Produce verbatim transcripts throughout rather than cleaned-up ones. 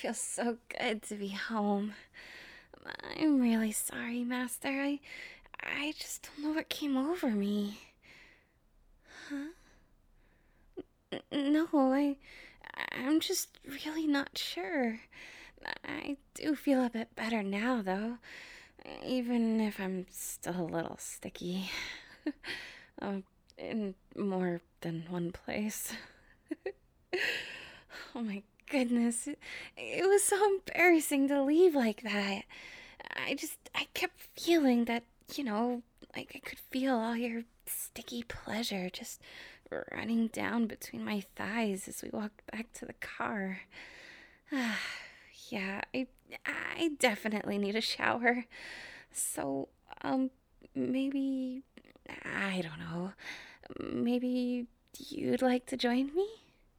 feels so good to be home. I'm really sorry, Master. I I just don't know what came over me. Huh? N- No, I I'm just really not sure. I do feel a bit better now, though, even if I'm still a little sticky. um, in more than one place. Oh my goodness. It, it was so embarrassing to leave like that. I just, I kept feeling that, you know, like I could feel all your sticky pleasure just running down between my thighs as we walked back to the car. Yeah, I, I definitely need a shower. So, um, maybe, I don't know, maybe you'd like to join me?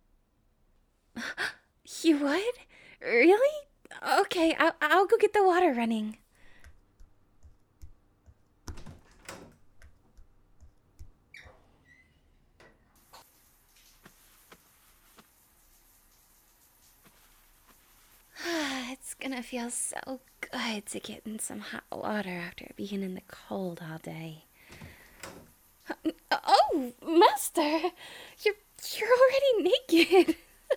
You would? Really? Okay, I'll, I'll go get the water running. It's gonna feel so good to get in some hot water after being in the cold all day. Oh, Master! You're, you're already naked!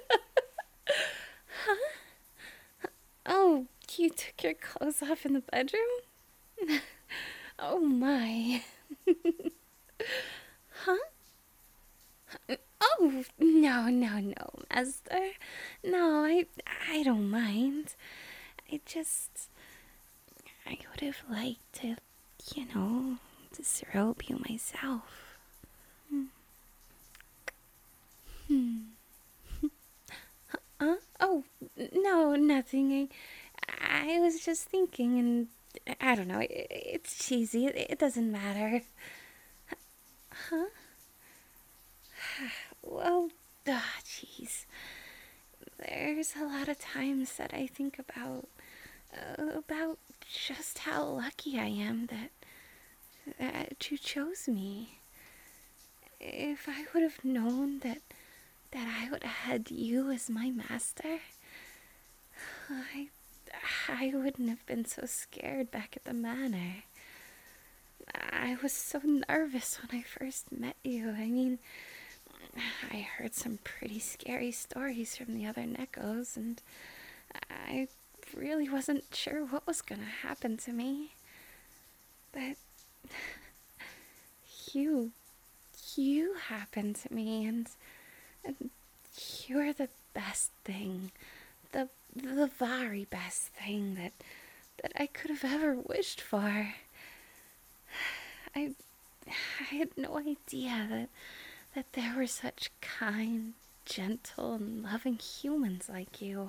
Huh? Oh, you took your clothes off in the bedroom? Oh my. Huh? Oh, no, no, no, Master. No, I, I don't mind. I just, I would have liked to, you know, disrobe you myself. Hmm. Huh? Oh, no, nothing. I, I was just thinking, and I don't know. It, it's cheesy. It, it doesn't matter. Huh? Well, ah, jeez. There's a lot of times that I think about uh, about just how lucky I am that that you chose me. If I would have known that that I would have had you as my master, I I wouldn't have been so scared back at the manor. I was so nervous when I first met you. I mean, I heard some pretty scary stories from the other Neckos, and I really wasn't sure what was gonna happen to me. But you, you happened to me, and, and you're the best thing, the the very best thing that that I could have ever wished for. I I had no idea that that there were such kind, gentle, and loving humans like you.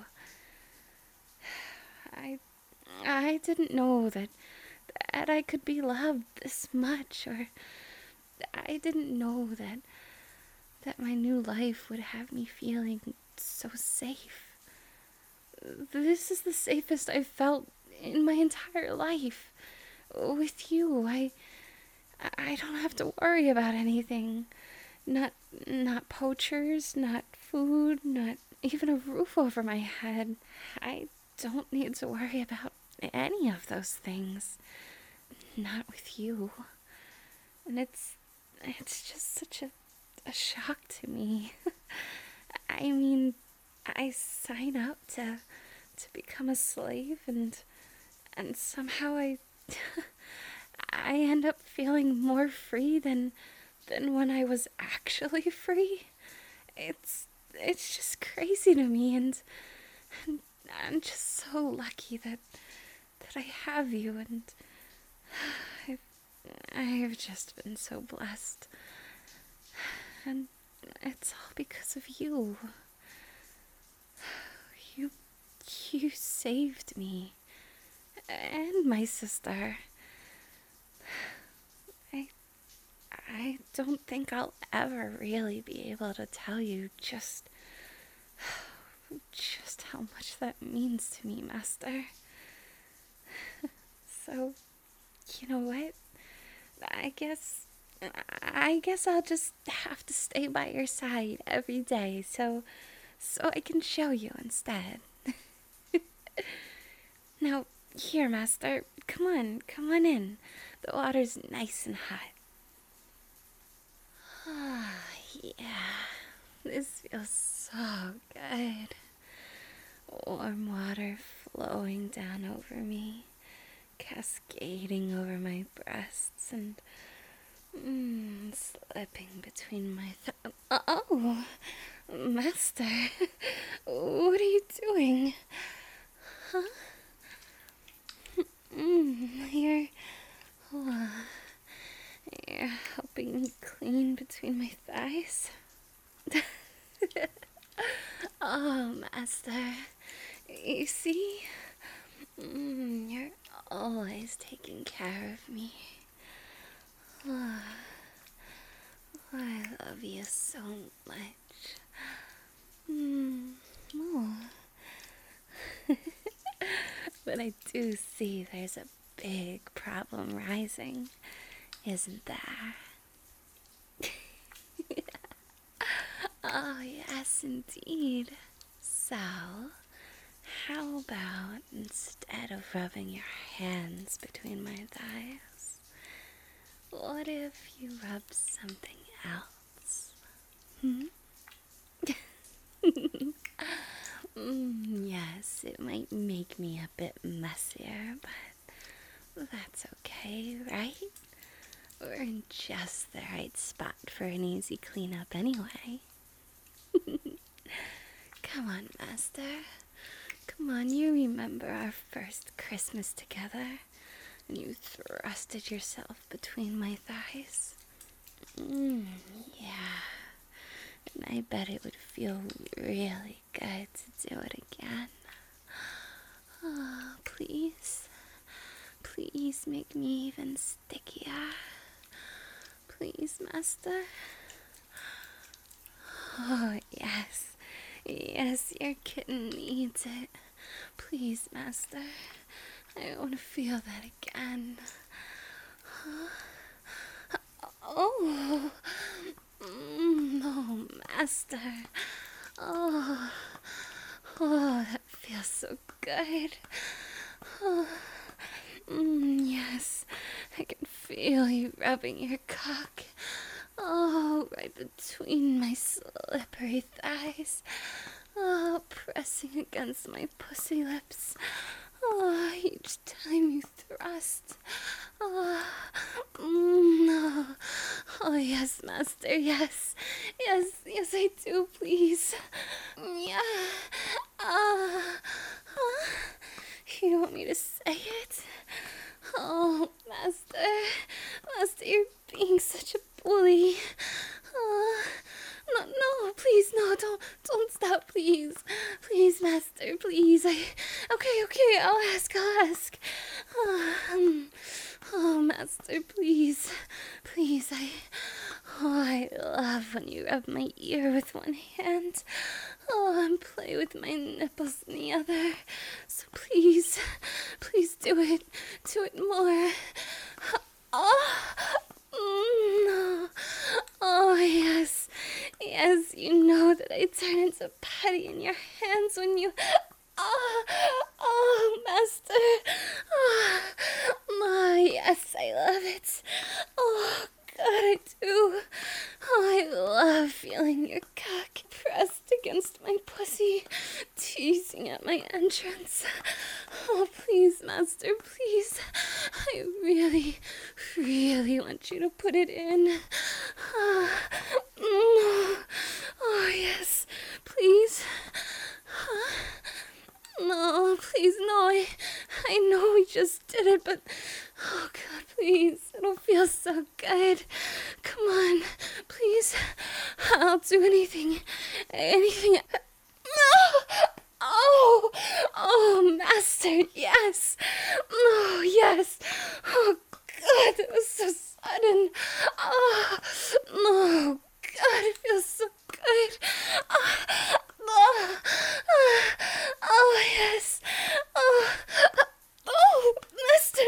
I I didn't know that that I could be loved this much, or I didn't know that that my new life would have me feeling so safe. This is the safest I've felt in my entire life. With you, I I don't have to worry about anything. Not not poachers, not food, not even a roof over my head. I don't need to worry about any of those things. Not with you. And it's it's just such a, a shock to me. I mean, I sign up to to become a slave, and and somehow I I end up feeling more free than than when I was actually free. It's it's just crazy to me, and, and I'm just so lucky that that I have you, and I've I've just been so blessed. And it's all because of you. You you saved me and my sister. I I don't think I'll ever really be able to tell you just just how much that means to me, Master. So, you know what? I guess I guess I'll just have to stay by your side every day so so I can show you instead. Now, here, Master. Come on, come on in. The water's nice and hot. Ah, yeah. This feels so good. Warm water flowing down over me, cascading over my breasts and mm, slipping between my th- Oh, Master, what are you doing? Huh? Mm, you're, oh, you're helping me clean between my thighs? Oh, Master, you see? Mm, you're always taking care of me. Oh, I love you so much. Mm, oh. But I do see there's a big problem rising, isn't there? Oh, yes, indeed. So, how about instead of rubbing your hands between my thighs, what if you rub something else? Hmm? mm, yes, it might make me a bit messier, but that's okay, right? We're in just the right spot for an easy cleanup anyway. Come on, Master. Come on, you remember our first Christmas together? And you thrusted yourself between my thighs? Mm, yeah. And I bet it would feel really good to do it again. Oh, please. Please make me even stickier. Please, Master. Oh, yes. Yes, your kitten needs it. Please, Master. I want to feel that again. Oh, mm, oh, Master. Oh, oh, that feels so good. Oh, mm, yes, I can feel you rubbing your cock. Oh, right between my slippery thighs. Oh, pressing against my pussy lips. Oh, each time you thrust. Oh, mm, oh, oh, yes, Master, yes. Yes, yes, I do, please. Yeah. Ah. Uh, you want me to say it? Oh, Master. Master, you're being such a bully. Oh, no, no, please, no, don't, don't stop, please. Please, Master, please. I, okay, okay, I'll ask, I'll ask. Oh, um, oh, Master, please, please, I, oh, I love when you rub my ear with one hand. Oh, and play with my nipples in the other. So please, please do it, do it more. Oh, mm, no. Oh, yes, yes, you know that I turn into putty in your hands when you... Oh, oh, Master. Oh, oh, yes, I love it. Oh, God, I do. Oh, I love feeling your cock pressed against my pussy, teasing at my entrance. Oh, please, Master, please. I really, really want you to put it in. Oh, mm, oh yes, please. Huh? No, please, no, I, I know we just did it, but, oh God, please, it'll feel so good. Come on, please, I'll do anything, anything. No! Oh, oh, Master, yes. Oh, yes. Oh, God, it was so sudden. Oh, no, God, it feels so good. Oh, oh, oh, oh yes. Oh, oh, Master.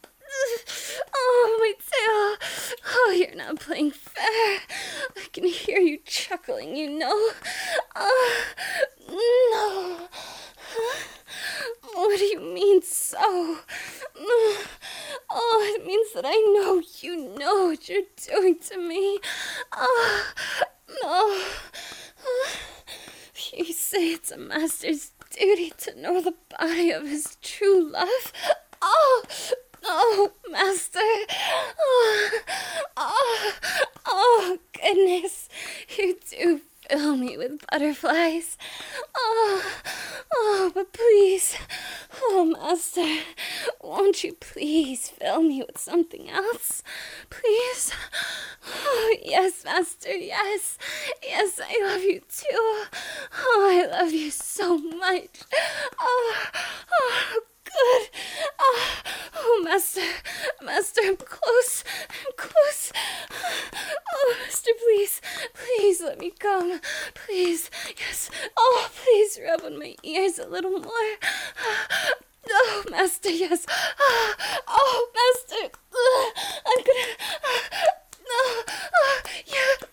Oh, my tail. Oh, you're not playing fair. I can hear you chuckling, you know. Oh, no. What do you mean, so know what you're doing to me. Oh, no. You say it's a master's duty to know the body of his true love. Oh, oh, master. Oh, oh, oh, goodness. You do fill me with butterflies. Oh, oh, but please, oh, master, won't you please fill me with something else? Please? Oh, yes, master, yes. Yes, I love you too. Oh, I love you so much. Oh, oh, good. Oh, oh, master, master, I'm close. I'm close. Oh, master, please, please let me come. Please, yes. Oh, please rub on my ears a little more. Oh, master, yes. Oh, master, I'm gonna. No, yeah.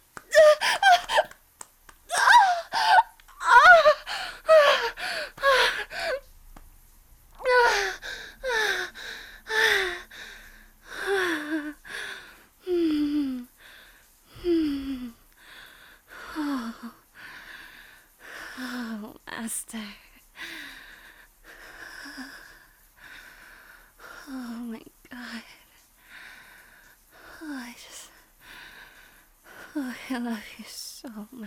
Oh, master. Oh my God. Oh, I just. Oh, I love you so much.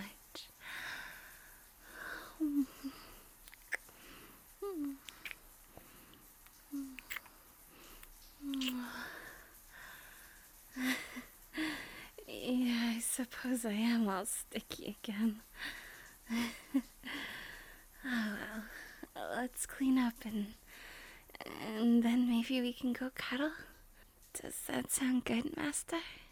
Yeah, I suppose I am all sticky again. Oh well, let's clean up and and then maybe we can go cuddle. Does that sound good, Master?